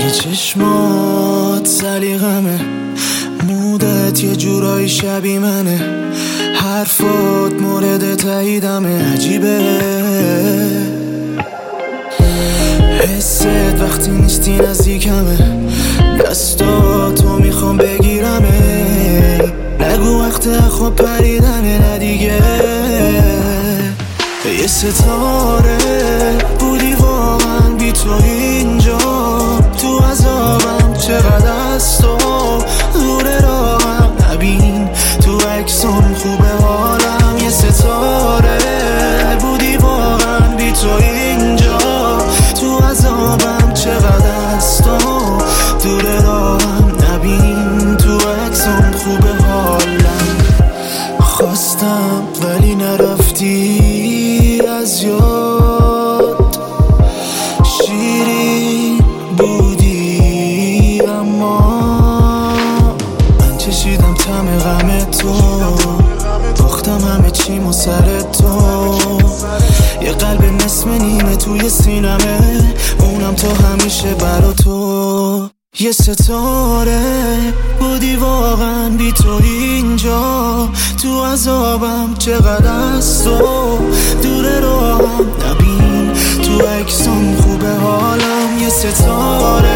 چشمات سلیقمه، مودت یه جورایی شبیه منه، حرفات مورد تاییدمه، عجیبه حست وقتی نیستی نزدیکمه، دستاتو میخوام بگیرمه، نگو وقت خواب پریدنه نه دیگه. یه ستاره بودی واقعا بی تو اینجا، تو عذابم چقدر از تو دور راهم، نبین تو عکسام خوبه حالم. یه ستاره بودی واقعا بی تو اینجا، تو عذابم چقدر از تو دور راهم، نبین تو عکسام خوبه حالم. خواستم ولی نرفتی از یاد، شیرین بودی اما من چشیدم طعم غم تو، باختم همه چیمو سر تو، یه قلب نصف نیمه توی سینمه، اونم تو همیشه برا تو. یه ستاره بودی واقعا بی تو اینجا، تو عذابم چقدر از تو دور راهم، نبین تو عکسام خوبه حالم. یه ستاره